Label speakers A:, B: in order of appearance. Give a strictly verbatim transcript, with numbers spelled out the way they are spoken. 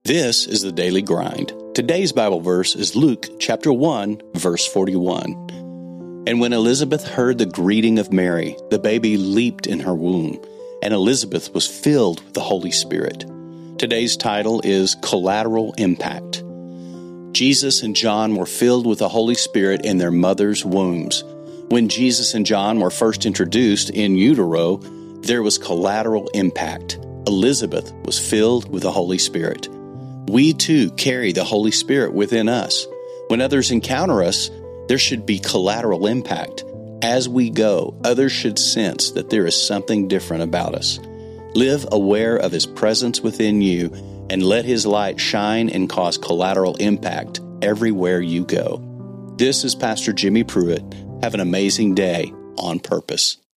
A: This is the Daily Grind. Today's Bible verse is Luke chapter one, verse forty-one. And when Elizabeth heard the greeting of Mary, the baby leaped in her womb, and Elizabeth was filled with the Holy Spirit. Today's title is Collateral Impact. Jesus and John were filled with the Holy Spirit in their mother's wombs. When Jesus and John were first introduced in utero, there was collateral impact. Elizabeth was filled with the Holy Spirit. We too carry the Holy Spirit within us. When others encounter us, there should be collateral impact. As we go, others should sense that there is something different about us. Live aware of His presence within you and let His light shine and cause collateral impact everywhere you go. This is Pastor Jimmy Pruitt. Have an amazing day on purpose.